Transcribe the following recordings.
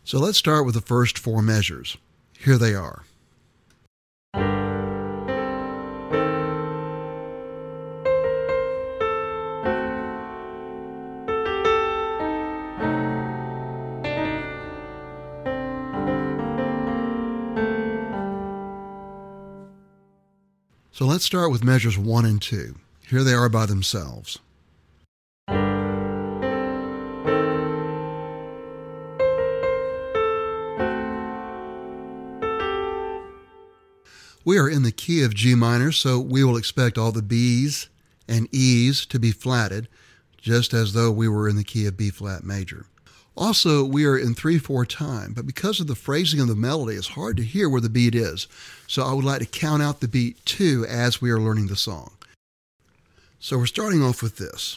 So let's start with the first four measures. Here they are. So let's start with measures 1 and 2. Here they are by themselves. We are in the key of G minor, so we will expect all the B's and E's to be flatted, just as though we were in the key of B flat major. Also, we are in 3/4 time, but because of the phrasing of the melody, it's hard to hear where the beat is. So I would like to count out the beat too as we are learning the song. So we're starting off with this.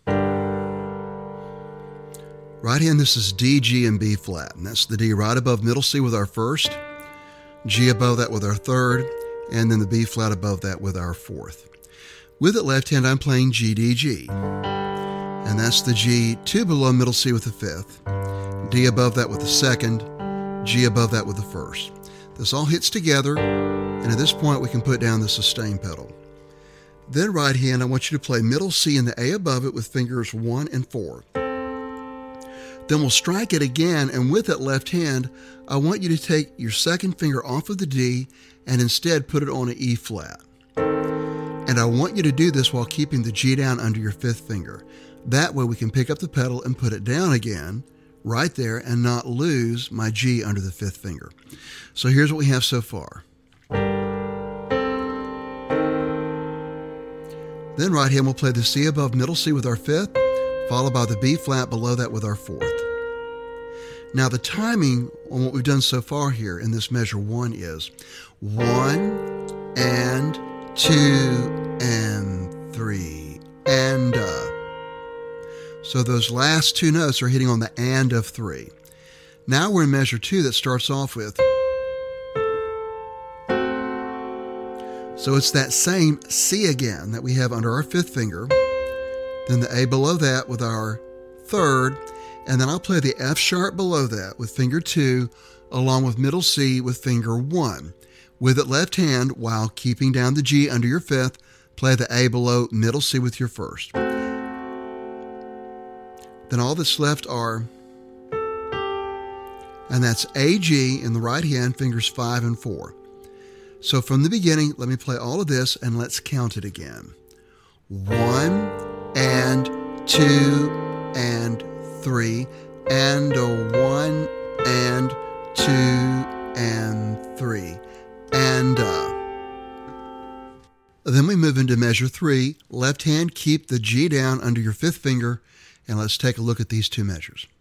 Right hand, this is D, G, and B flat, and that's the D right above middle C with our first, G above that with our third, and then the B flat above that with our fourth. With it left hand, I'm playing G, D, G. And that's the G, 2 below middle C with the fifth, D above that with the second, G above that with the first. This all hits together, and at this point we can put down the sustain pedal. Then right hand, I want you to play middle C and the A above it with fingers 1 and 4. Then we'll strike it again, and with it left hand, I want you to take your second finger off of the D and instead put it on an E flat. And I want you to do this while keeping the G down under your fifth finger. That way we can pick up the pedal and put it down again, right there, and not lose my G under the fifth finger. So here's what we have so far. Then right hand, we'll play the C above middle C with our fifth, followed by the B flat below that with our fourth. Now the timing on what we've done so far here in this measure 1 is 1 and 2 and 3 and So those last two notes are hitting on the and of 3. Now we're in measure 2 that starts off with. So it's that same C again that we have under our fifth finger, then the A below that with our third, and then I'll play the F sharp below that with finger 2, along with middle C with finger 1. With it left hand, while keeping down the G under your fifth, play the A below middle C with your first. Then all that's left are, and that's A, G in the right hand, fingers 5 and 4. So from the beginning, let me play all of this and let's count it again. 1 and 2 and 3 and a 1 and 2 and 3 and Then we move into measure 3. Left hand, keep the G down under your fifth finger, and let's take a look at these two measures.